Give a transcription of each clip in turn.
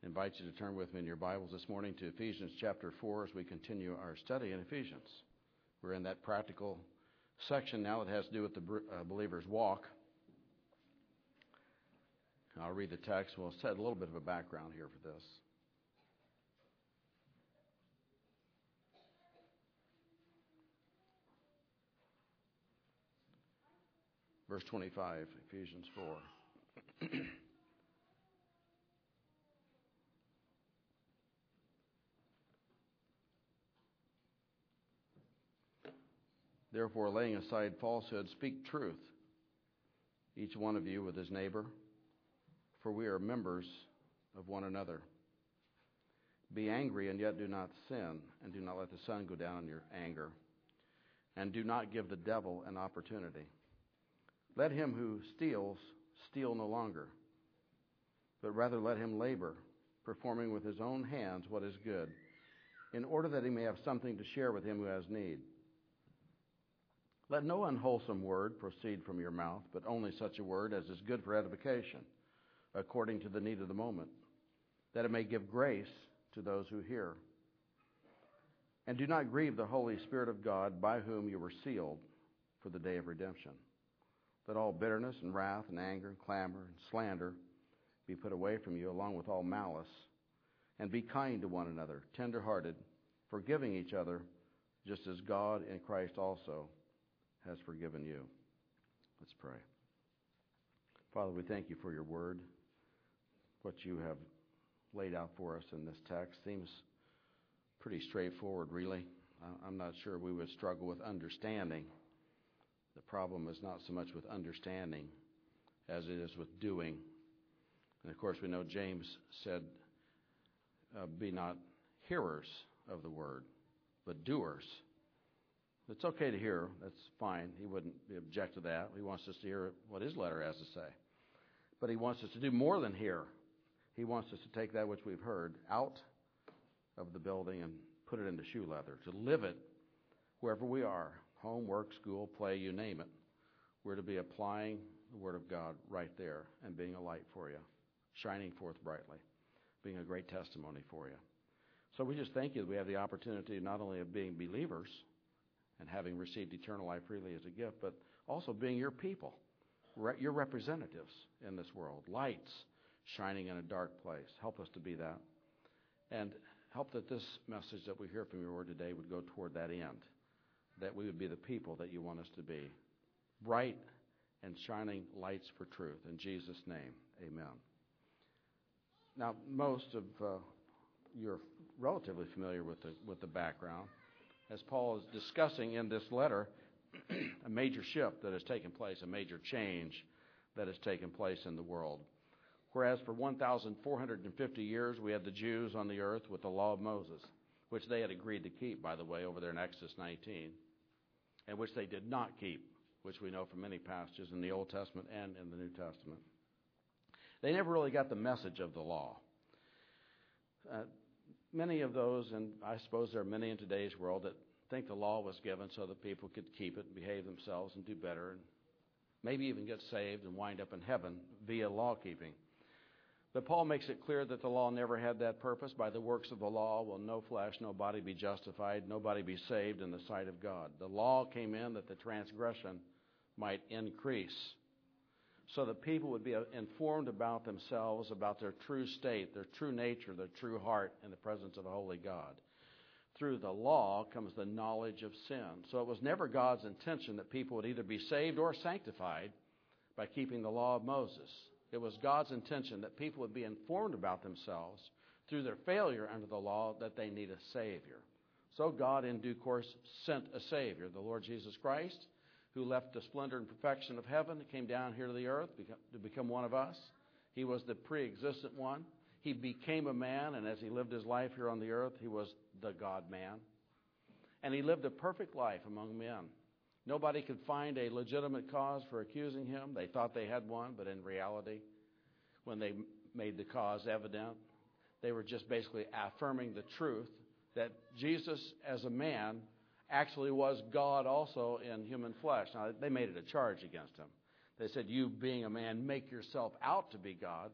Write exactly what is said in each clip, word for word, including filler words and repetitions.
invite you to turn with me in your Bibles this morning to Ephesians chapter four as we continue our study in Ephesians. We're in that practical section now that has to do with the uh, believer's walk. I'll read the text. We'll set a little bit of a background here for this. Verse twenty-five, Ephesians four. Therefore, laying aside falsehood, speak truth, each one of you with his neighbor, for we are members of one another. Be angry and yet do not sin, and do not let the sun go down in your anger, and do not give the devil an opportunity. Let him who steals steal no longer, but rather let him labor, performing with his own hands what is good, in order that he may have something to share with him who has need. Let no unwholesome word proceed from your mouth, but only such a word as is good for edification, according to the need of the moment, that it may give grace to those who hear. And do not grieve the Holy Spirit of God, by whom you were sealed for the day of redemption. Let all bitterness and wrath and anger and clamor and slander be put away from you, along with all malice. And be kind to one another, tender-hearted, forgiving each other, just as God in Christ also has forgiven you. Let's pray. Father, we thank you for your word. What you have laid out for us in this text seems pretty straightforward, really. I'm not sure we would struggle with understanding. The problem is not so much with understanding as it is with doing. And of course, we know James said, uh, be not hearers of the word, but doers. It's okay to hear. That's fine. He wouldn't object to that. He wants us to hear what his letter has to say. But he wants us to do more than hear. He wants us to take that which we've heard out of the building and put it into shoe leather, to live it wherever we are, home, work, school, play, you name it. We're to be applying the Word of God right there and being a light for you, shining forth brightly, being a great testimony for you. So we just thank you that we have the opportunity not only of being believers and having received eternal life freely as a gift, but also being your people, your representatives in this world, lights shining in a dark place. Help us to be that. And help that this message that we hear from your word today would go toward that end, that we would be the people that you want us to be, bright and shining lights for truth. In Jesus' name, amen. Now, most of uh, you're relatively familiar with the with the background. As Paul is discussing in this letter, a major shift that has taken place, a major change that has taken place in the world. Whereas for one thousand four hundred fifty years we had the Jews on the earth with the law of Moses, which they had agreed to keep, by the way, over there in Exodus nineteen, and which they did not keep, which we know from many passages in the Old Testament and in the New Testament. They never really got the message of the law. Uh, Many of those, and I suppose there are many in today's world, that think the law was given so that people could keep it and behave themselves and do better and maybe even get saved and wind up in heaven via law keeping. But Paul makes it clear that the law never had that purpose. By the works of the law will no flesh, no body be justified, nobody be saved in the sight of God. The law came in that the transgression might increase, so that people would be informed about themselves, about their true state, their true nature, their true heart in the presence of a holy God. Through the law comes the knowledge of sin. So it was never God's intention that people would either be saved or sanctified by keeping the law of Moses. It was God's intention that people would be informed about themselves through their failure under the law that they need a Savior. So God, in due course, sent a Savior, the Lord Jesus Christ, who left the splendor and perfection of heaven and came down here to the earth to become one of us. He was the pre-existent one. He became a man, and as he lived his life here on the earth, he was the God-man. And he lived a perfect life among men. Nobody could find a legitimate cause for accusing him. They thought they had one, but in reality, when they made the cause evident, they were just basically affirming the truth that Jesus, as a man, actually was God also in human flesh. Now, they made it a charge against him. They said, you being a man, make yourself out to be God.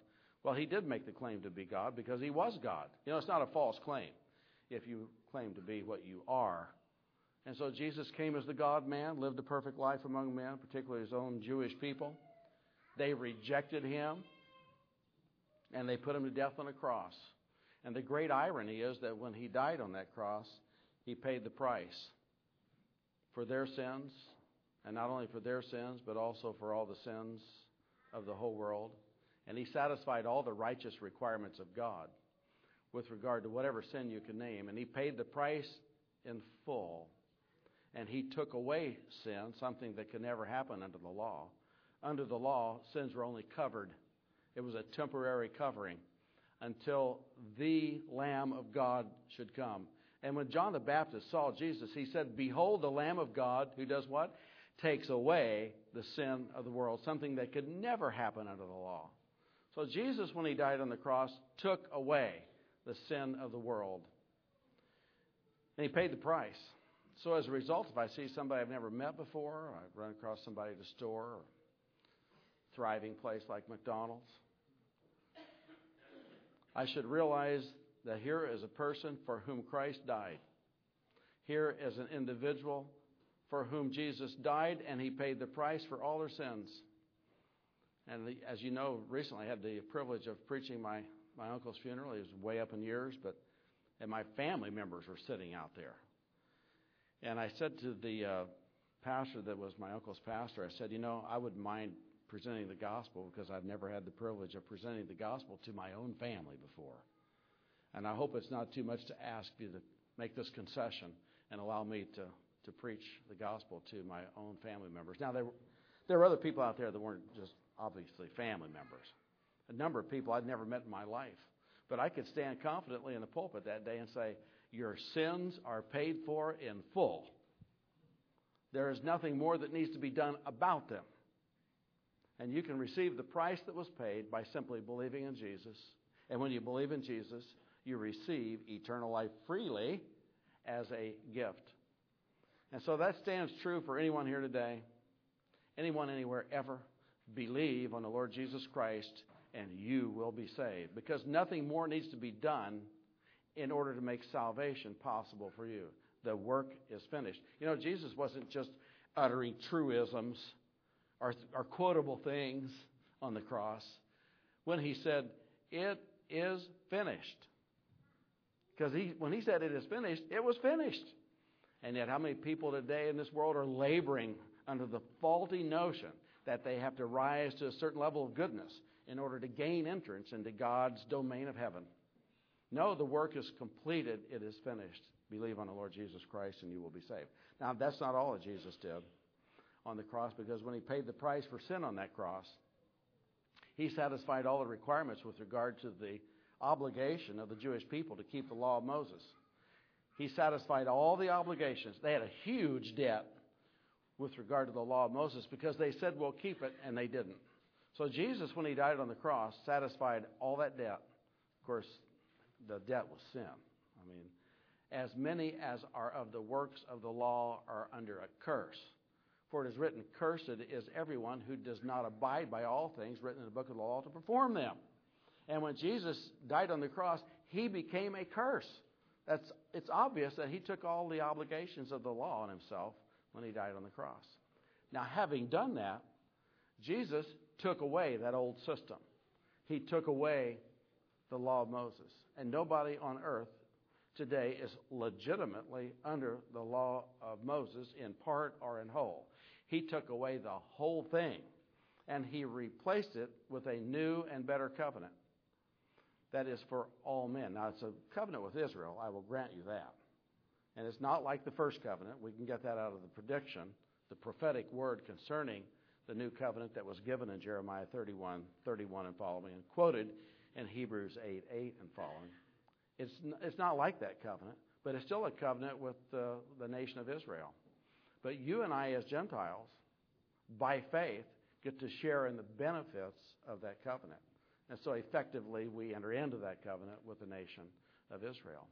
Well, he did make the claim to be God because he was God. You know, it's not a false claim if you claim to be what you are. And so Jesus came as the God-man, lived a perfect life among men, particularly his own Jewish people. They rejected him, and they put him to death on a cross. And the great irony is that when he died on that cross, he paid the price for their sins, and not only for their sins, but also for all the sins of the whole world. And he satisfied all the righteous requirements of God with regard to whatever sin you can name. And he paid the price in full. And he took away sin, something that could never happen under the law. Under the law, sins were only covered. It was a temporary covering until the Lamb of God should come. And when John the Baptist saw Jesus, he said, "Behold the Lamb of God who does what? Takes away the sin of the world," something that could never happen under the law. So Jesus, when he died on the cross, took away the sin of the world. And he paid the price. So as a result, if I see somebody I've never met before, or I run across somebody at a store or a thriving place like McDonald's, I should realize that here is a person for whom Christ died. Here is an individual for whom Jesus died, and he paid the price for all their sins. And the, as you know, recently I had the privilege of preaching my, my uncle's funeral. He was way up in years, but and my family members were sitting out there. And I said to the uh, pastor that was my uncle's pastor, I said, you know, I wouldn't mind presenting the gospel because I've never had the privilege of presenting the gospel to my own family before. And I hope it's not too much to ask you to make this concession and allow me to, to preach the gospel to my own family members. Now, there, there were other people out there that weren't just obviously family members. A number of people I'd never met in my life. But I could stand confidently in the pulpit that day and say, your sins are paid for in full. There is nothing more that needs to be done about them. And you can receive the price that was paid by simply believing in Jesus. And when you believe in Jesus, you receive eternal life freely as a gift. And so that stands true for anyone here today, anyone anywhere ever. Believe on the Lord Jesus Christ and you will be saved. Because nothing more needs to be done in order to make salvation possible for you. The work is finished. You know, Jesus wasn't just uttering truisms or, or quotable things on the cross when he said, it is finished. Because he, when he said it is finished, it was finished. And yet how many people today in this world are laboring under the faulty notion that they have to rise to a certain level of goodness in order to gain entrance into God's domain of heaven? No, the work is completed. It is finished. Believe on the Lord Jesus Christ and you will be saved. Now, that's not all that Jesus did on the cross, because when he paid the price for sin on that cross, he satisfied all the requirements with regard to the obligation of the Jewish people to keep the law of Moses. He satisfied all the obligations. They had a huge debt with regard to the law of Moses because they said, we'll keep it, and they didn't. So Jesus, when he died on the cross, satisfied all that debt. Of course, the debt was sin. I mean, as many as are of the works of the law are under a curse. For it is written, cursed is everyone who does not abide by all things written in the book of the law to perform them. And when Jesus died on the cross, he became a curse. That's, it's obvious that he took all the obligations of the law on himself when he died on the cross. Now, having done that, Jesus took away that old system. He took away the law of Moses. And nobody on earth today is legitimately under the law of Moses in part or in whole. He took away the whole thing, and he replaced it with a new and better covenant. That is for all men. Now, it's a covenant with Israel. I will grant you that. And it's not like the first covenant. We can get that out of the prediction, the prophetic word concerning the new covenant that was given in Jeremiah thirty-one, thirty-one and following, and quoted in Hebrews eight, eight and following. It's, it's not like that covenant, but it's still a covenant with uh, the nation of Israel. But you and I as Gentiles, by faith, get to share in the benefits of that covenant. And so effectively, we enter into that covenant with the nation of Israel.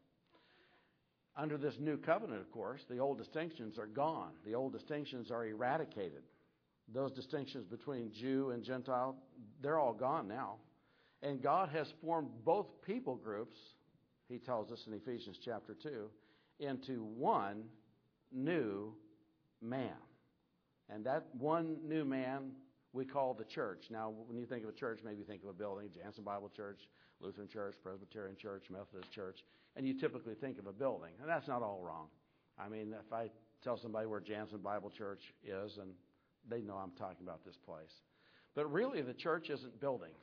Under this new covenant, of course, the old distinctions are gone. The old distinctions are eradicated. Those distinctions between Jew and Gentile, they're all gone now. And God has formed both people groups, he tells us in Ephesians chapter two, into one new man. And that one new man we call the church. Now, when you think of a church, maybe you think of a building, Jansen Bible Church, Lutheran Church, Presbyterian Church, Methodist Church, and you typically think of a building. And that's not all wrong. I mean, if I tell somebody where Jansen Bible Church is, and they know I'm talking about this place. But really, the church isn't buildings.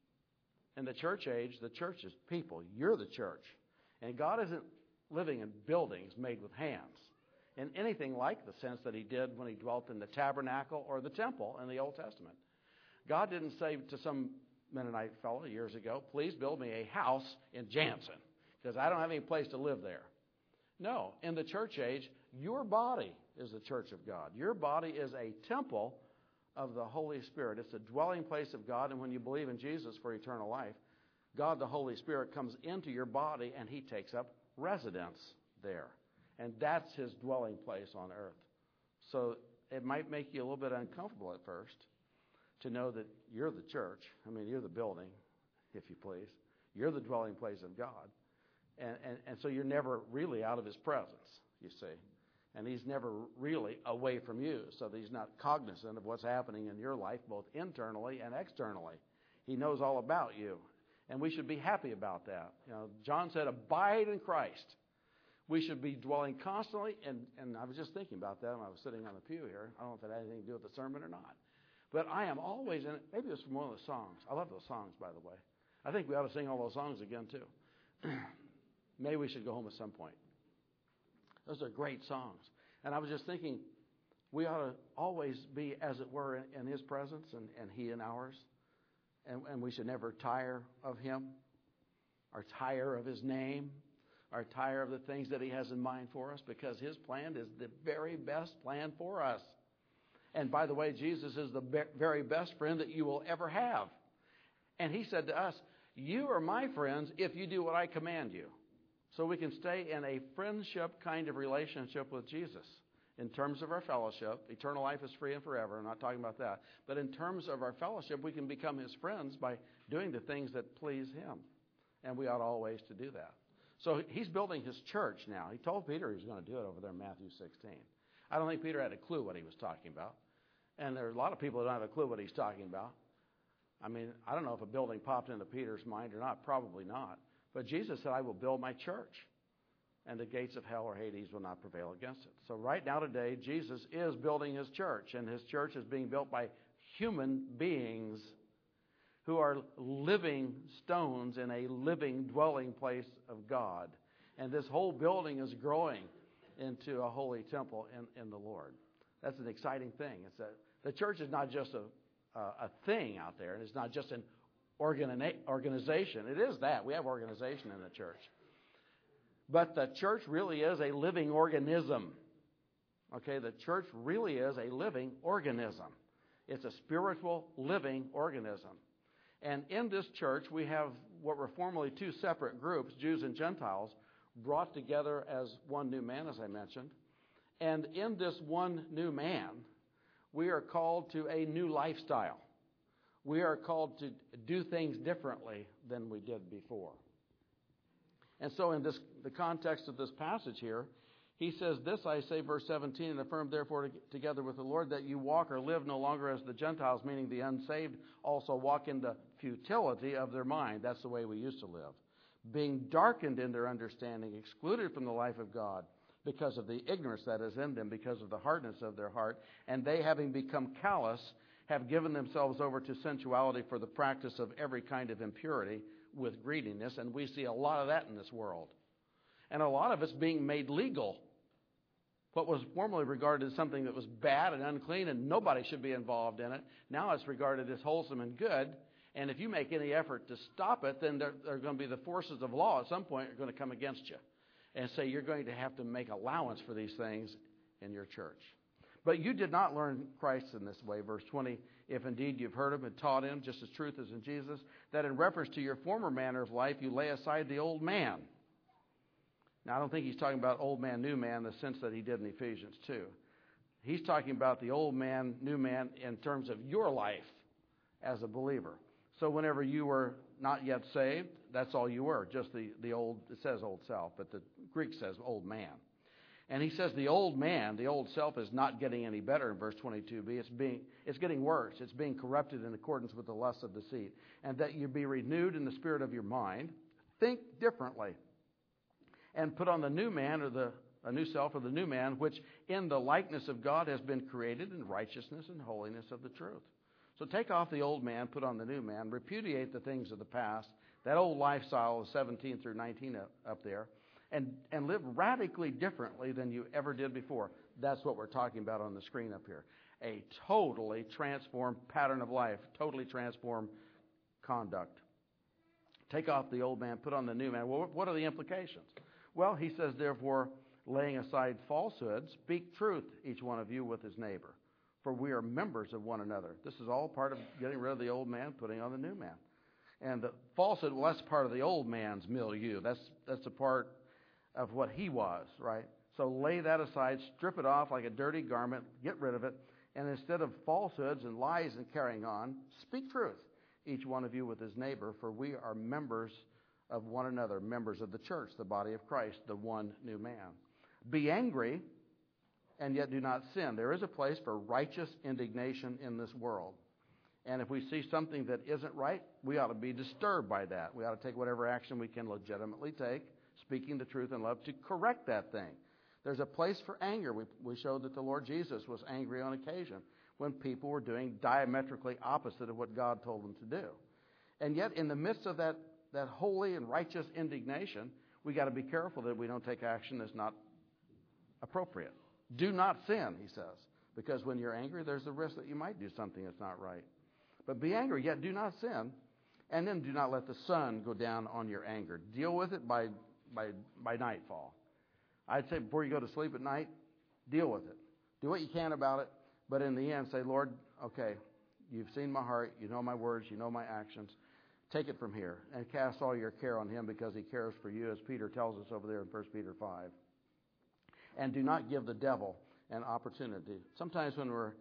In the church age, the church is people. You're the church. And God isn't living in buildings made with hands in anything like the sense that he did when he dwelt in the tabernacle or the temple in the Old Testament. God didn't say to some Mennonite fellow years ago, please build me a house in Jansen, because I don't have any place to live there. No, in the church age, your body is the church of God. Your body is a temple of the Holy Spirit. It's a dwelling place of God, and when you believe in Jesus for eternal life, God the Holy Spirit comes into your body and he takes up residence there. And that's his dwelling place on earth. So it might make you a little bit uncomfortable at first to know that you're the church. I mean, you're the building, if you please. You're the dwelling place of God. And, and, and so you're never really out of his presence, you see. And he's never really away from you, so that he's not cognizant of what's happening in your life, both internally and externally. He knows all about you. And we should be happy about that. You know, John said, abide in Christ. We should be dwelling constantly, and, and I was just thinking about that when I was sitting on the pew here. I don't know if that had anything to do with the sermon or not. But I am always in it. Maybe it's from one of the songs. I love those songs, by the way. I think we ought to sing all those songs again, too. Maybe we should go home at some point. Those are great songs. And I was just thinking, we ought to always be, as it were, in, in his presence and, and he in ours. And, and we should never tire of him or tire of his name or tire of the things that he has in mind for us, because his plan is the very best plan for us. And by the way, Jesus is the be- very best friend that you will ever have. And he said to us, you are my friends if you do what I command you. So we can stay in a friendship kind of relationship with Jesus. In terms of our fellowship, eternal life is free and forever. I'm not talking about that. But in terms of our fellowship, we can become his friends by doing the things that please him. And we ought always to do that. So he's building his church now. He told Peter he was going to do it over there in Matthew sixteen. I don't think Peter had a clue what he was talking about. And there are a lot of people that don't have a clue what he's talking about. I mean, I don't know if a building popped into Peter's mind or not. Probably not. But Jesus said, I will build my church, and the gates of hell or Hades will not prevail against it. So right now today, Jesus is building his church, and his church is being built by human beings who are living stones in a living dwelling place of God. And this whole building is growing into a holy temple in, in the Lord. That's an exciting thing. It's a, the church is not just a, a, a thing out there, and it's not just an organi- organization. It is that. We have organization in the church. But the church really is a living organism. Okay, the church really is a living organism. It's a spiritual living organism. And in this church, we have what were formerly two separate groups, Jews and Gentiles, brought together as one new man, as I mentioned. And in this one new man, we are called to a new lifestyle. We are called to do things differently than we did before. And so in this, the context of this passage here, he says, this I say, verse seventeen, and affirm therefore together with the Lord that you walk or live no longer as the Gentiles, meaning the unsaved, also walk in the futility of their mind. That's the way we used to live. Being darkened in their understanding, excluded from the life of God because of the ignorance that is in them, because of the hardness of their heart, and they, having become callous, have given themselves over to sensuality for the practice of every kind of impurity with greediness. And we see a lot of that in this world. And a lot of it's being made legal. What was formerly regarded as something that was bad and unclean and nobody should be involved in it, now it's regarded as wholesome and good. And if you make any effort to stop it, then there, there are going to be the forces of law at some point are going to come against you and say you're going to have to make allowance for these things in your church. But you did not learn Christ in this way. Verse twenty, if indeed you've heard him and taught him, just as truth is in Jesus, that in reference to your former manner of life, you lay aside the old man. Now, I don't think he's talking about old man, new man in the sense that he did in Ephesians two. He's talking about the old man, new man in terms of your life as a believer. So whenever you were not yet saved, that's all you were, just the, the old, it says old self, but the Greek says old man. And he says the old man, the old self, is not getting any better in verse twenty-two b. It's being, it's getting worse. It's being corrupted in accordance with the lusts of deceit. And that you be renewed in the spirit of your mind, think differently, and put on the new man, or the a new self, or the new man, which in the likeness of God has been created in righteousness and holiness of the truth. So take off the old man, put on the new man, repudiate the things of the past, that old lifestyle of seventeen through nineteen up, up there, and, and live radically differently than you ever did before. That's what we're talking about on the screen up here. A totally transformed pattern of life, totally transformed conduct. Take off the old man, put on the new man. Well, what are the implications? Well, he says, therefore, laying aside falsehood, speak truth, each one of you with his neighbor. For we are members of one another. This is all part of getting rid of the old man, putting on the new man. And the falsehood, well, that's part of the old man's milieu. That's that's a part of what he was, right? So lay that aside, strip it off like a dirty garment, get rid of it. And instead of falsehoods and lies and carrying on, speak truth, each one of you with his neighbor. For we are members of one another, members of the church, the body of Christ, the one new man. Be angry, and yet do not sin. There is a place for righteous indignation in this world. And if we see something that isn't right, we ought to be disturbed by that. We ought to take whatever action we can legitimately take, speaking the truth in love, to correct that thing. There's a place for anger. We, we showed that the Lord Jesus was angry on occasion when people were doing diametrically opposite of what God told them to do. And yet, in the midst of that, that holy and righteous indignation, we got to be careful that we don't take action that's not appropriate. Do not sin, he says, because when you're angry, there's the risk that you might do something that's not right. But be angry, yet do not sin, and then do not let the sun go down on your anger. Deal with it by by by nightfall. I'd say before you go to sleep at night, deal with it. Do what you can about it, but in the end, say, Lord, okay, you've seen my heart, you know my words, you know my actions. Take it from here and cast all your care on him because he cares for you, as Peter tells us over there in First Peter five. And do not give the devil an opportunity. Sometimes when we're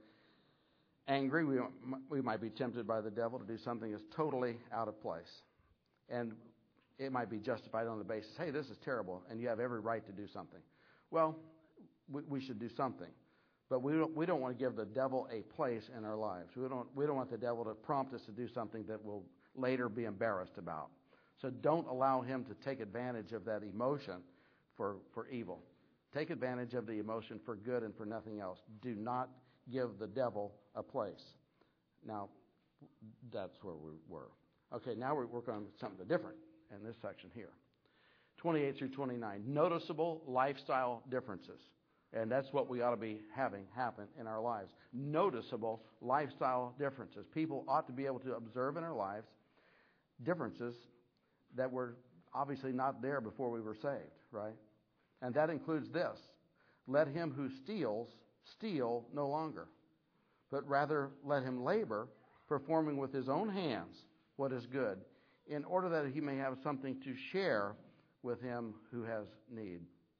angry, we, we might be tempted by the devil to do something that's totally out of place. And it might be justified on the basis, hey, this is terrible, and you have every right to do something. Well, we, we should do something. But we don't, we don't want to give the devil a place in our lives. We don't, we don't want the devil to prompt us to do something that we'll later be embarrassed about. So don't allow him to take advantage of that emotion for, for evil. Take advantage of the emotion for good and for nothing else. Do not give the devil a place. Now, that's where we were. Okay, now we're working on something different in this section here. twenty-eight through twenty-nine, noticeable lifestyle differences. And that's what we ought to be having happen in our lives. Noticeable lifestyle differences. People ought to be able to observe in our lives differences that were obviously not there before we were saved, right? And that includes this. Let him who steals, steal no longer, but rather let him labor, performing with his own hands what is good, in order that he may have something to share with him who has need.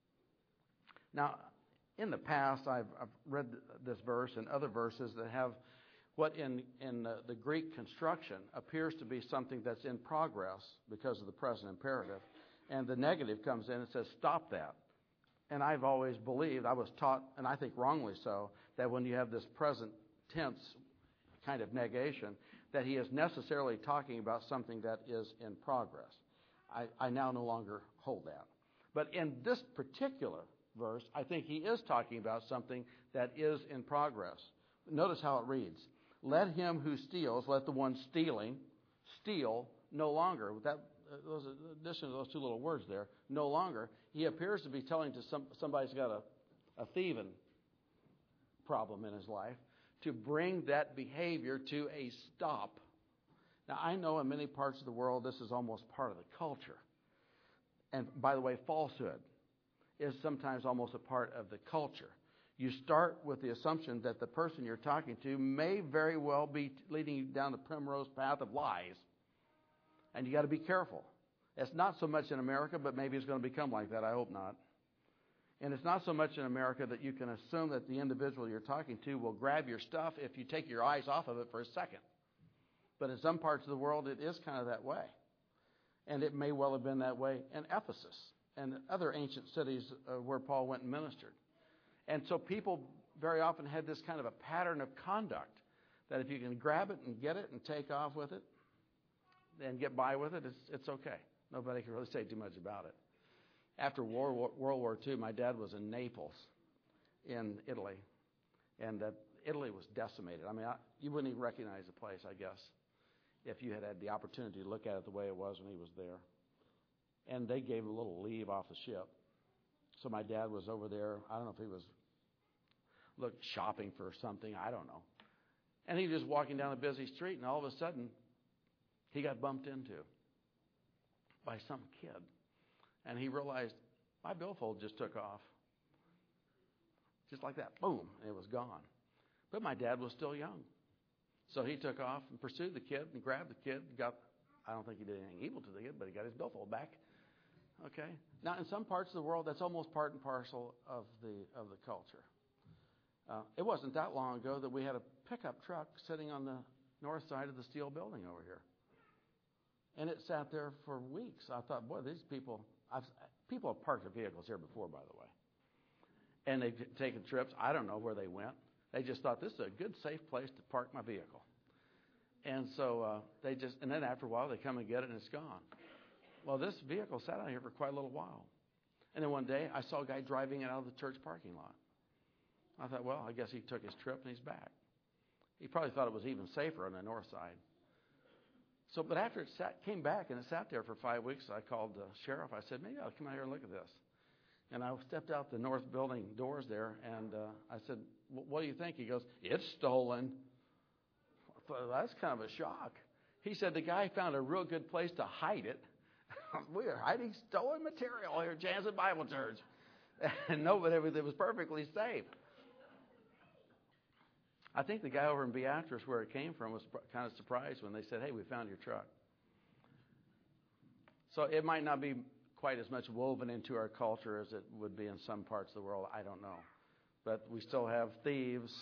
Now, in the past, I've, I've read this verse and other verses that have what in, in the, the Greek construction appears to be something that's in progress because of the present imperative. And the negative comes in and says, stop that. And I've always believed, I was taught, and I think wrongly so, that when you have this present tense kind of negation, that he is necessarily talking about something that is in progress. I, I now no longer hold that. But in this particular verse, I think he is talking about something that is in progress. Notice how it reads. Let him who steals, let the one stealing, steal no longer. That, those, in addition to those two little words there, no longer, he appears to be telling to some, somebody who's got a, a thieving problem in his life to bring that behavior to a stop. Now, I know in many parts of the world this is almost part of the culture. And by the way, falsehood is sometimes almost a part of the culture. You start with the assumption that the person you're talking to may very well be leading you down the primrose path of lies. And you got to be careful. It's not so much in America, but maybe it's going to become like that. I hope not. And it's not so much in America that you can assume that the individual you're talking to will grab your stuff if you take your eyes off of it for a second. But in some parts of the world, it is kind of that way. And it may well have been that way in Ephesus and other ancient cities uh, where Paul went and ministered. And so people very often had this kind of a pattern of conduct that if you can grab it and get it and take off with it and get by with it, it's, it's okay. Nobody can really say too much about it. After World War, World War Two, my dad was in Naples in Italy, and uh, Italy was decimated. I mean, I, you wouldn't even recognize the place, I guess, if you had had the opportunity to look at it the way it was when he was there. And they gave a little leave off the ship. So my dad was over there. I don't know if he was look shopping for something. I don't know. And he was just walking down a busy street, and all of a sudden, he got bumped into by some kid. And he realized, my billfold just took off. Just like that. Boom. And it was gone. But my dad was still young. So he took off and pursued the kid and grabbed the kid. And got, I don't think he did anything evil to the kid, but he got his billfold back. Okay? Now, in some parts of the world, that's almost part and parcel of the of the culture. Uh, it wasn't that long ago that we had a pickup truck sitting on the north side of the steel building over here. And it sat there for weeks. I thought, boy, these people, I've, people have parked their vehicles here before, by the way. And they've taken trips. I don't know where they went. They just thought, this is a good, safe place to park my vehicle. And so uh, they just, and then after a while, they come and get it, and it's gone. Well, this vehicle sat out here for quite a little while. And then one day, I saw a guy driving it out of the church parking lot. I thought, well, I guess he took his trip, and he's back. He probably thought it was even safer on the north side. So, but after it sat, came back, and it sat there for five weeks, I called the sheriff. I said, maybe I'll come out here and look at this. And I stepped out the north building doors there, and uh, I said, what do you think? He goes, it's stolen. I thought, that's kind of a shock. He said the guy found a real good place to hide it. We are hiding stolen material here at Jansen Bible Church. And nobody, it was perfectly safe. I think the guy over in Beatrice, where it came from, was kind of surprised when they said, hey, we found your truck. So it might not be quite as much woven into our culture as it would be in some parts of the world. I don't know. But we still have thieves.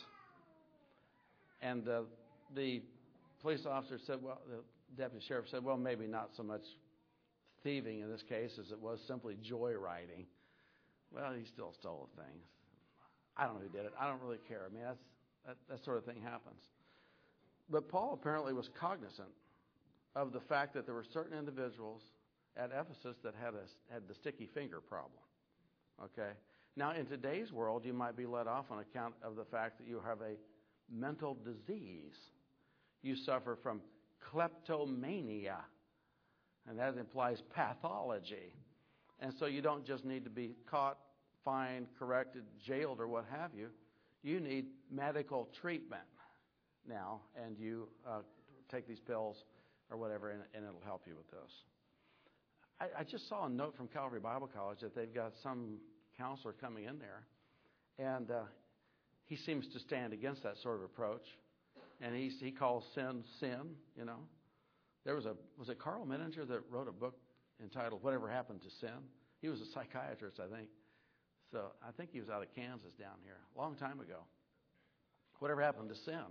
And uh, the police officer said, well, the deputy sheriff said, well, maybe not so much thieving in this case as it was simply joyriding. Well, he still stole the things. I don't know who did it. I don't really care. I mean, that's, that, that sort of thing happens. But Paul apparently was cognizant of the fact that there were certain individuals at Ephesus that had a, had the sticky finger problem. Okay? Now, in today's world, you might be let off on account of the fact that you have a mental disease. You suffer from kleptomania, and that implies pathology. And so you don't just need to be caught, fined, corrected, jailed, or what have you. You need medical treatment now, and you uh, take these pills or whatever, and, and it'll help you with this. I, I just saw a note from Calvary Bible College that they've got some counselor coming in there, and uh, he seems to stand against that sort of approach, and he he calls sin sin. You know, there was a was it Carl Menninger that wrote a book entitled "Whatever Happened to Sin." He was a psychiatrist, I think. So I think he was out of Kansas down here a long time ago. Whatever happened to sin?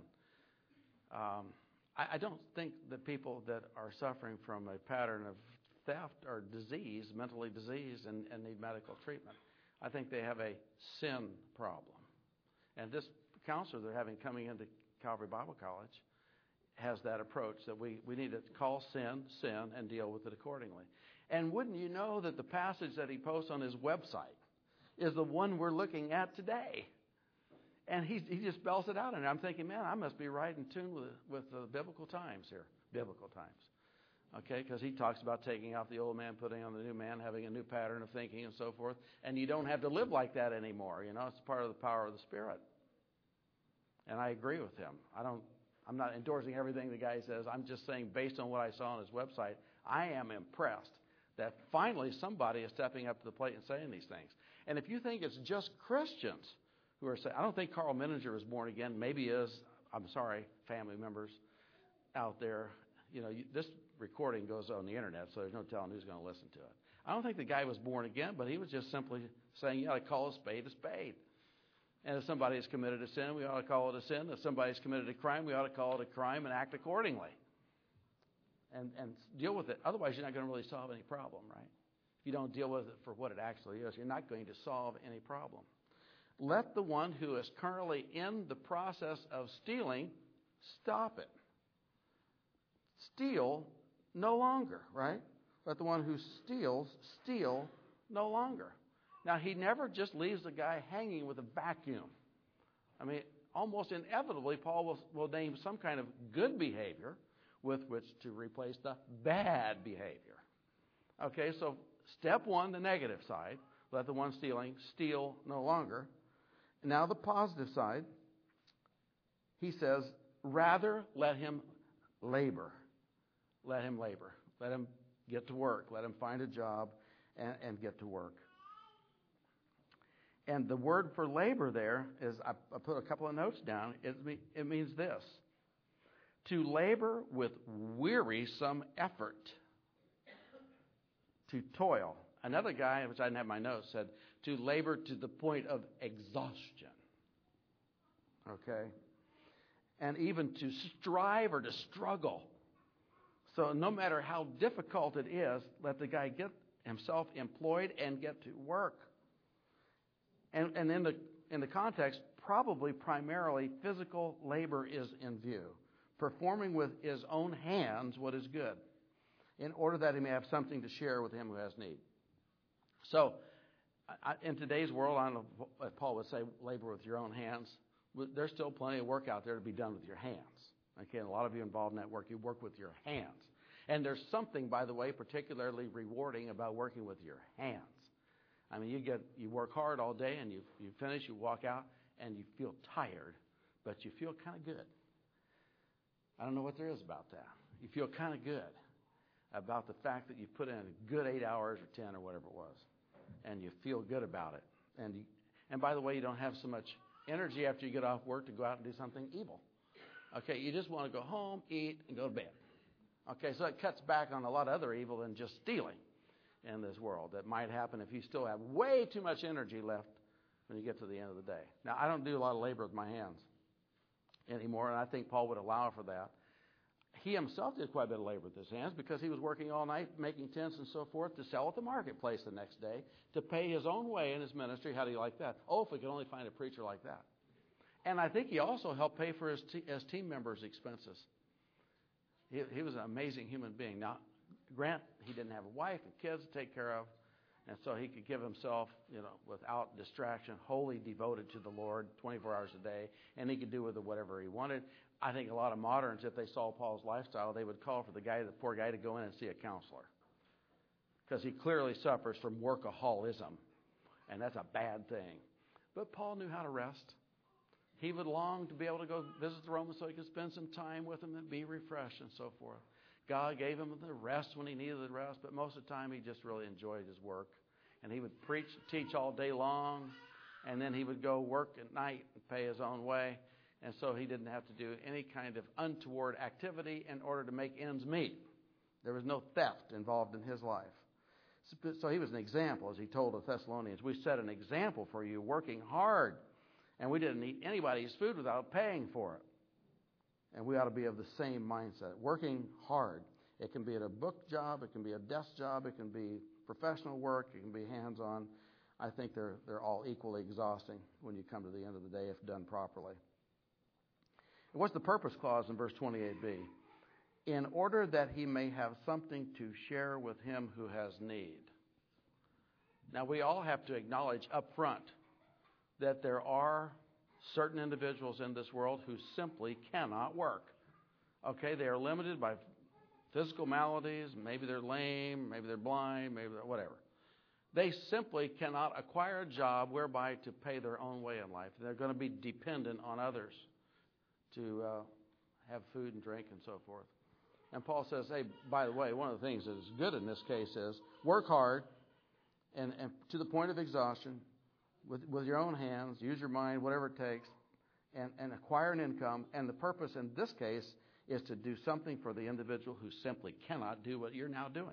Um, I, I don't think that people that are suffering from a pattern of theft or disease, mentally diseased, and, and need medical treatment. I think they have a sin problem. And this counselor they're having coming into Calvary Bible College has that approach that we, we need to call sin, sin, and deal with it accordingly. And wouldn't you know that the passage that he posts on his website is the one we're looking at today? And he he just spells it out. And I'm thinking, man, I must be right in tune with, with the biblical times here. Biblical times. Okay, because he talks about taking off the old man, putting on the new man, having a new pattern of thinking and so forth. And you don't have to live like that anymore. You know, it's part of the power of the Spirit. And I agree with him. I don't, I'm not endorsing everything the guy says. I'm just saying, based on what I saw on his website, I am impressed that finally somebody is stepping up to the plate and saying these things. And if you think it's just Christians who are saying, I don't think Carl Menninger is born again. Maybe he is. I'm sorry, family members out there. You know, this recording goes on the internet, so there's no telling who's going to listen to it. I don't think the guy was born again, but he was just simply saying, you ought to call a spade a spade. And if somebody has committed a sin, we ought to call it a sin. If somebody's committed a crime, we ought to call it a crime and act accordingly. and, and deal with it. Otherwise, you're not going to really solve any problem, right? If you don't deal with it for what it actually is, you're not going to solve any problem. Let the one who is currently in the process of stealing stop it. Steal no longer, right? Let the one who steals steal no longer. Now, he never just leaves the guy hanging with a vacuum. I mean, almost inevitably, Paul will, will name some kind of good behavior with which to replace the bad behavior. Okay, so step one, the negative side. Let the one stealing steal no longer. Now the positive side, he says, rather let him labor. Let him labor. Let him get to work. Let him find a job and, and get to work. And the word for labor there is, I, I put a couple of notes down. It, it means this: to labor with wearisome effort. To toil. Another guy, which I didn't have my notes, said to labor to the point of exhaustion. Okay? And even to strive or to struggle. So no matter how difficult it is, let the guy get himself employed and get to work. And, and in the in the context, probably primarily physical labor is in view. Performing with his own hands what is good, in order that he may have something to share with him who has need. So, I, in today's world, I don't know if Paul would say labor with your own hands. There's still plenty of work out there to be done with your hands. Okay, and a lot of you involved in that work, you work with your hands. And there's something, by the way, particularly rewarding about working with your hands. I mean, you get you work hard all day, and you you finish, you walk out, and you feel tired, but you feel kind of good. I don't know what there is about that. You feel kind of good about the fact that you put in a good eight hours or ten or whatever it was, and you feel good about it. And you, and by the way, you don't have so much energy after you get off work to go out and do something evil. Okay, you just want to go home, eat, and go to bed. Okay, so it cuts back on a lot of other evil than just stealing in this world that might happen if you still have way too much energy left when you get to the end of the day. Now, I don't do a lot of labor with my hands anymore, and I think Paul would allow for that. He himself did quite a bit of labor with his hands because he was working all night making tents and so forth to sell at the marketplace the next day to pay his own way in his ministry. How do you like that? Oh, if we could only find a preacher like that. And I think he also helped pay for his, t- his team members' expenses. He, he was an amazing human being. Now, Grant, he didn't have a wife and kids to take care of, and so he could give himself, you know, without distraction, wholly devoted to the Lord twenty-four hours a day, and he could do with it whatever he wanted. I think a lot of moderns, if they saw Paul's lifestyle, they would call for the guy, the poor guy, to go in and see a counselor, because he clearly suffers from workaholism, and that's a bad thing. But Paul knew how to rest. He would long to be able to go visit the Romans so he could spend some time with them and be refreshed and so forth. God gave him the rest when he needed the rest, but most of the time he just really enjoyed his work. And he would preach and teach all day long, and then he would go work at night and pay his own way. And so he didn't have to do any kind of untoward activity in order to make ends meet. There was no theft involved in his life. So he was an example, as he told the Thessalonians. We set an example for you, working hard, and we didn't eat anybody's food without paying for it. And we ought to be of the same mindset, working hard. It can be at a book job, it can be a desk job, it can be professional work, it can be hands-on. I think they're they're all equally exhausting when you come to the end of the day if done properly. And what's the purpose clause in verse twenty-eight b? In order that he may have something to share with him who has need. Now, we all have to acknowledge up front that there are certain individuals in this world who simply cannot work. Okay, they are limited by physical maladies. Maybe they're lame, maybe they're blind, maybe they're whatever. They simply cannot acquire a job whereby to pay their own way in life. They're going to be dependent on others to uh, have food and drink and so forth. And Paul says, hey, by the way, one of the things that is good in this case is work hard and, and to the point of exhaustion with, with your own hands, use your mind, whatever it takes, and, and acquire an income. And the purpose in this case is to do something for the individual who simply cannot do what you're now doing.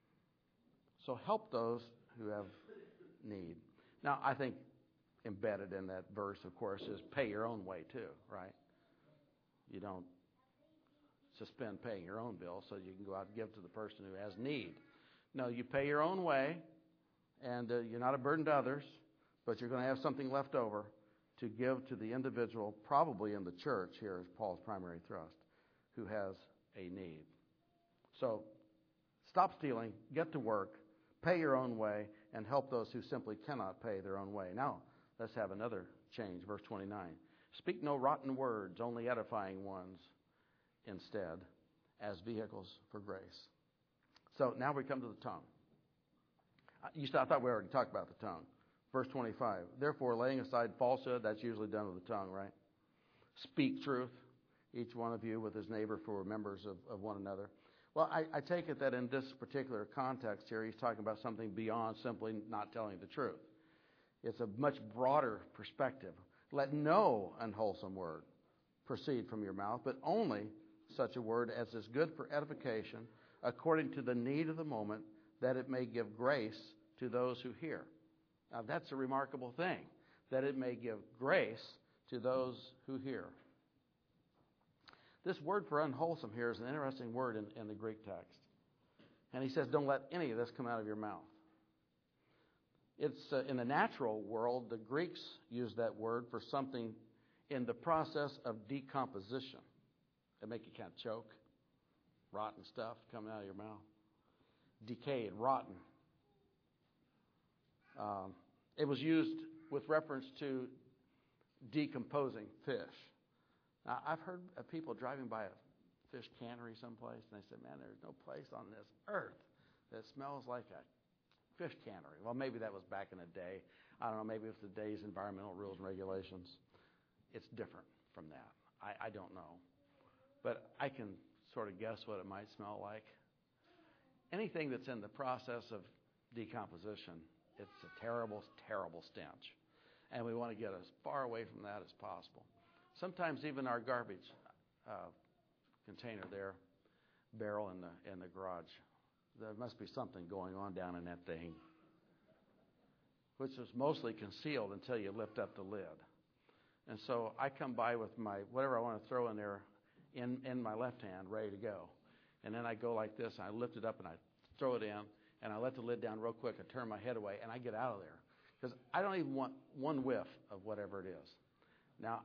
So help those who have need. Now, I think embedded in that verse, of course, is pay your own way too, right? You don't suspend paying your own bill so you can go out and give to the person who has need. No, you pay your own way, and uh, you're not a burden to others, but you're going to have something left over to give to the individual, probably in the church, here is Paul's primary thrust, who has a need. So stop stealing, get to work, pay your own way, and help those who simply cannot pay their own way. Now, let's have another change. Verse twenty-nine. Speak no rotten words, only edifying ones instead, as vehicles for grace. So now we come to the tongue. You I thought we already talked about the tongue. Verse twenty-five. Therefore, laying aside falsehood, that's usually done with the tongue, right? Speak truth, each one of you with his neighbor, for we're members of, of one another. Well, I, I take it that in this particular context here, he's talking about something beyond simply not telling the truth. It's a much broader perspective. Let no unwholesome word proceed from your mouth, but only such a word as is good for edification, according to the need of the moment, that it may give grace to those who hear. Now, that's a remarkable thing, that it may give grace to those who hear. This word for unwholesome here is an interesting word in, in the Greek text. And he says, don't let any of this come out of your mouth. It's uh, in the natural world, the Greeks use that word for something in the process of decomposition. It make you kind of choke. Rotten stuff coming out of your mouth. Decayed, rotten. Um, it was used with reference to decomposing fish. Now, I've heard of people driving by a fish cannery someplace, and they said, man, there's no place on this earth that smells like a fish cannery. Well, maybe that was back in the day. I don't know, maybe it's today's environmental rules and regulations. It's different from that. I, I don't know. But I can sort of guess what it might smell like. Anything that's in the process of decomposition, it's a terrible, terrible stench. And we want to get as far away from that as possible. Sometimes even our garbage uh, container there, barrel in the in the garage, there must be something going on down in that thing, which is mostly concealed until you lift up the lid. And so I come by with my whatever I want to throw in there in, in my left hand, ready to go. And then I go like this, and I lift it up, and I throw it in, and I let the lid down real quick, I turn my head away, and I get out of there. Because I don't even want one whiff of whatever it is. Now,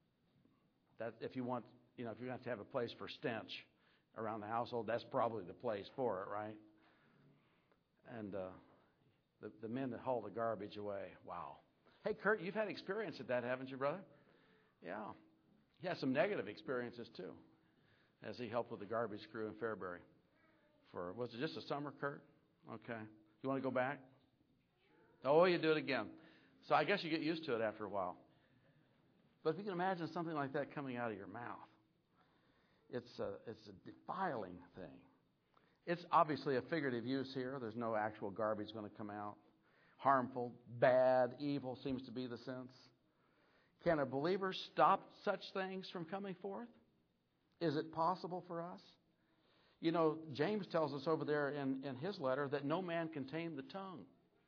that if you want, you know, if you're going to have a place for stench around the household, that's probably the place for it, right? And uh, the, the men that haul the garbage away, wow. Hey, Kurt, you've had experience at that, haven't you, brother? Yeah. He had some negative experiences, too, as he helped with the garbage crew in Fairbury. For, was it just a summer, Kurt? Okay. You want to go back? Oh, you do it again. So I guess you get used to it after a while. But if you can imagine something like that coming out of your mouth, it's a, it's a defiling thing. It's obviously a figurative use here. There's no actual garbage going to come out. Harmful, bad, evil seems to be the sense. Can a believer stop such things from coming forth? Is it possible for us? You know, James tells us over there in, in his letter that no man can tame the tongue.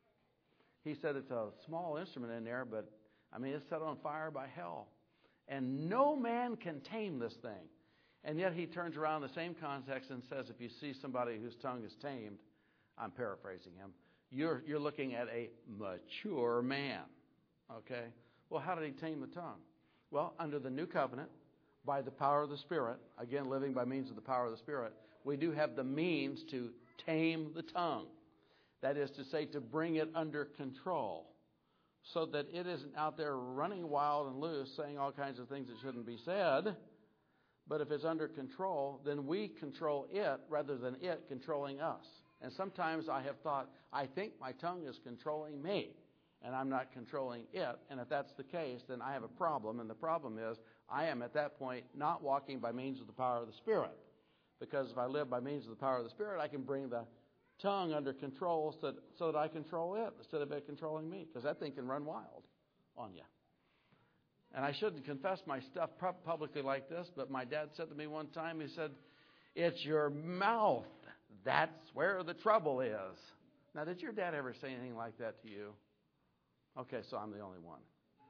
He said it's a small instrument in there, but, I mean, it's set on fire by hell. And no man can tame this thing. And yet he turns around in the same context and says, if you see somebody whose tongue is tamed, I'm paraphrasing him, you're, you're looking at a mature man. Okay? Well, how did he tame the tongue? Well, under the new covenant, by the power of the Spirit, again, living by means of the power of the Spirit, we do have the means to tame the tongue. That is to say, to bring it under control so that it isn't out there running wild and loose, saying all kinds of things that shouldn't be said. But if it's under control, then we control it rather than it controlling us. And sometimes I have thought, I think my tongue is controlling me, and I'm not controlling it. And if that's the case, then I have a problem. And the problem is I am at that point not walking by means of the power of the Spirit. Because if I live by means of the power of the Spirit, I can bring the tongue under control so that, so that I control it instead of it controlling me. Because that thing can run wild on you. And I shouldn't confess my stuff publicly like this, but my dad said to me one time, he said, it's your mouth. That's where the trouble is. Now, did your dad ever say anything like that to you? Okay, so I'm the only one.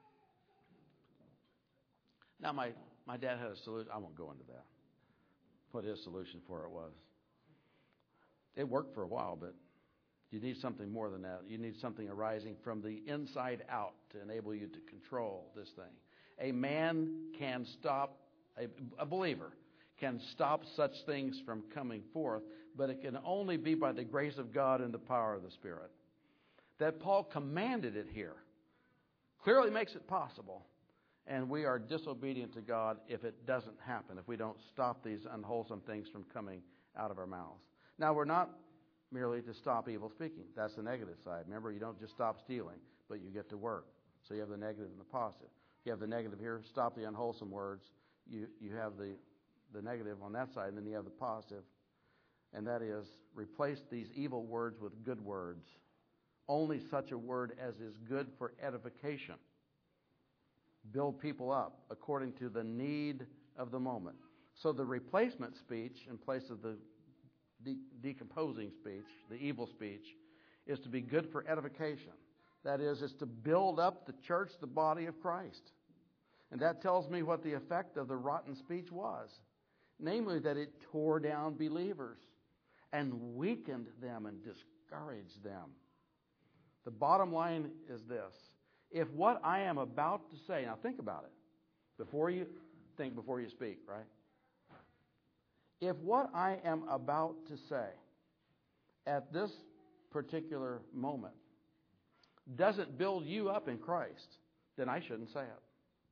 Now, my, my dad had a solution. I won't go into that. what his solution for it was. It worked for a while, but you need something more than that. You need something arising from the inside out to enable you to control this thing. A man can stop, a, a believer can stop such things from coming forth, but it can only be by the grace of God and the power of the Spirit. That Paul commanded it here clearly makes it possible, and we are disobedient to God if it doesn't happen, if we don't stop these unwholesome things from coming out of our mouths. Now, we're not merely to stop evil speaking. That's the negative side. Remember, you don't just stop stealing, but you get to work. So you have the negative and the positive. You have the negative here, stop the unwholesome words. You you have the, the negative on that side, and then you have the positive, and that is replace these evil words with good words. Only such a word as is good for edification. Build people up according to the need of the moment. So the replacement speech in place of the de- decomposing speech, the evil speech, is to be good for edification. That is, it's to build up the church, the body of Christ. And that tells me what the effect of the rotten speech was. Namely, that it tore down believers and weakened them and discouraged them. The bottom line is this. If what I am about to say, now think about it. Before you think, before you speak, right? If what I am about to say at this particular moment doesn't build you up in Christ, then I shouldn't say it.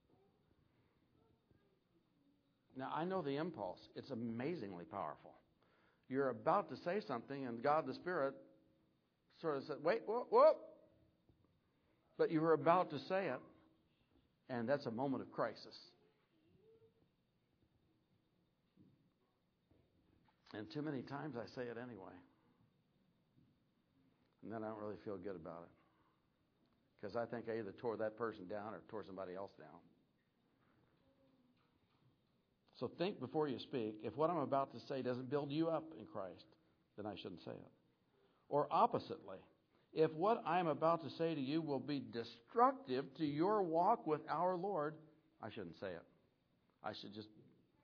Now, I know the impulse. It's amazingly powerful. You're about to say something, and God the Spirit sort of said, wait, whoop, whoop. But you were about to say it, and that's a moment of crisis. And too many times I say it anyway. And then I don't really feel good about it. Because I think I either tore that person down or tore somebody else down. So think before you speak. If what I'm about to say doesn't build you up in Christ, then I shouldn't say it. Or oppositely, if what I'm about to say to you will be destructive to your walk with our Lord, I shouldn't say it. I should just,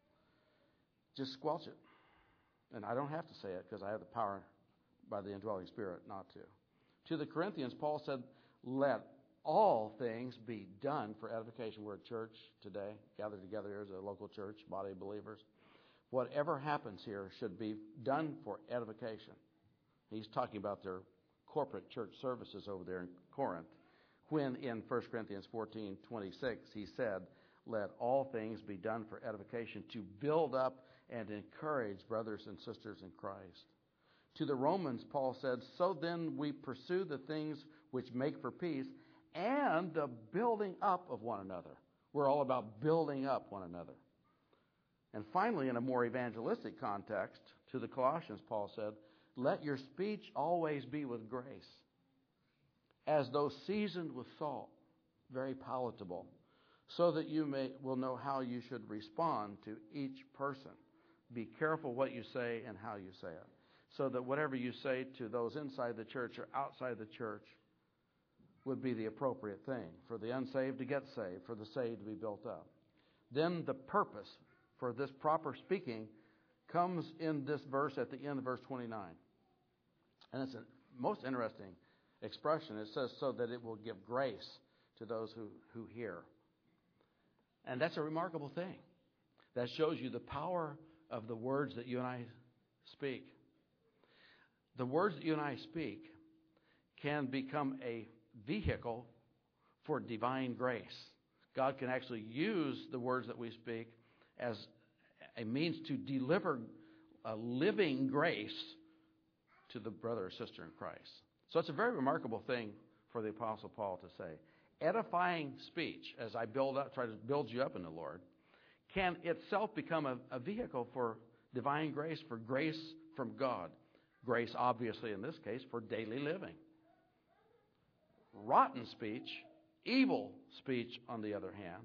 just squelch it. And I don't have to say it because I have the power by the indwelling Spirit not to. To the Corinthians, Paul said, let all things be done for edification. We're a church today, gathered together here as a local church, body of believers. Whatever happens here should be done for edification. He's talking about their corporate church services over there in Corinth, when in First Corinthians fourteen twenty-six he said, let all things be done for edification, to build up and encourage brothers and sisters in Christ. To the Romans, Paul said, so then we pursue the things which make for peace and the building up of one another. We're all about building up one another. And finally, in a more evangelistic context, to the Colossians, Paul said, let your speech always be with grace, as though seasoned with salt, very palatable, so that you may will know how you should respond to each person. Be careful what you say and how you say it, so that whatever you say to those inside the church or outside the church would be the appropriate thing, for the unsaved to get saved, for the saved to be built up. Then the purpose for this proper speaking comes in this verse at the end of verse twenty-nine. And it's a most interesting expression. It says, so that it will give grace to those who, who hear. And that's a remarkable thing. That shows you the power of the words that you and I speak. The words that you and I speak can become a vehicle for divine grace. God can actually use the words that we speak as a means to deliver a living grace to the brother or sister in Christ. So it's a very remarkable thing for the Apostle Paul to say. Edifying speech, as I build up, try to build you up in the Lord, can itself become a, a vehicle for divine grace, for grace from God. Grace, obviously, in this case, for daily living. Rotten speech, evil speech, on the other hand,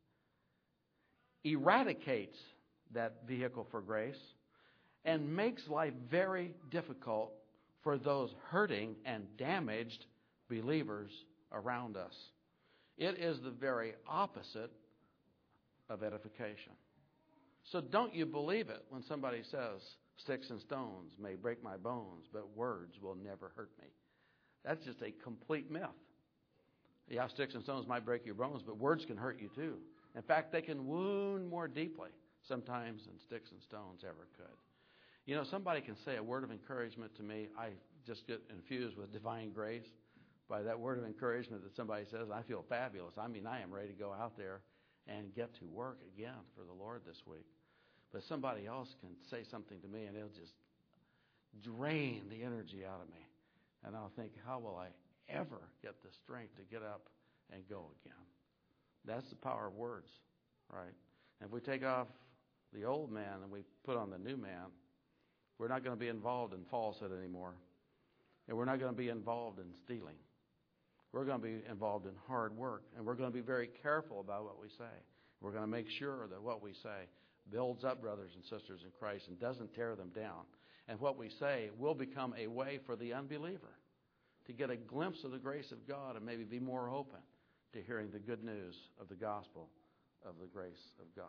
eradicates that vehicle for grace and makes life very difficult for those hurting and damaged believers around us. It is the very opposite of edification. So don't you believe it when somebody says, sticks and stones may break my bones, but words will never hurt me. That's just a complete myth. Yeah, sticks and stones might break your bones, but words can hurt you too. In fact, they can wound more deeply sometimes than sticks and stones ever could. You know, somebody can say a word of encouragement to me. I just get infused with divine grace by that word of encouragement that somebody says. I feel fabulous. I mean, I am ready to go out there and get to work again for the Lord this week. But somebody else can say something to me, and it'll just drain the energy out of me. And I'll think, how will I ever get the strength to get up and go again? That's the power of words, right? And if we take off the old man and we put on the new man, we're not going to be involved in falsehood anymore. And we're not going to be involved in stealing. We're going to be involved in hard work. And we're going to be very careful about what we say. We're going to make sure that what we say builds up brothers and sisters in Christ and doesn't tear them down. And what we say will become a way for the unbeliever to get a glimpse of the grace of God and maybe be more open to hearing the good news of the gospel of the grace of God.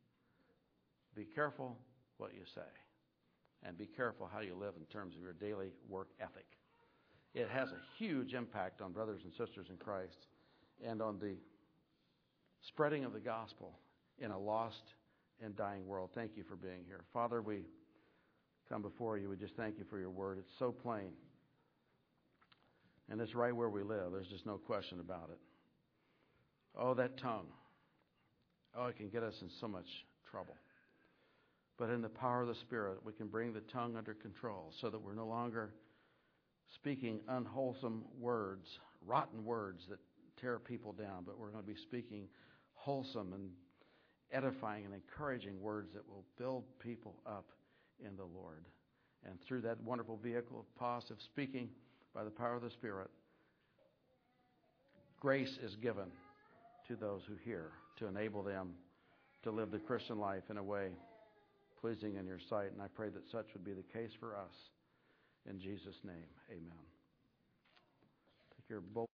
Be careful what you say, and be careful how you live in terms of your daily work ethic. It has a huge impact on brothers and sisters in Christ and on the spreading of the gospel in a lost and dying world. Thank you for being here. Father, we come before you. We just thank you for your word. It's so plain. And it's right where we live. There's just no question about it. Oh, that tongue. Oh, it can get us in so much trouble. But in the power of the Spirit, we can bring the tongue under control so that we're no longer speaking unwholesome words, rotten words that tear people down, but we're going to be speaking wholesome and edifying and encouraging words that will build people up in the Lord. And through that wonderful vehicle of positive speaking by the power of the Spirit, grace is given to those who hear to enable them to live the Christian life in a way pleasing in your sight. And I pray that such would be the case for us. In Jesus' name, amen. Take your bold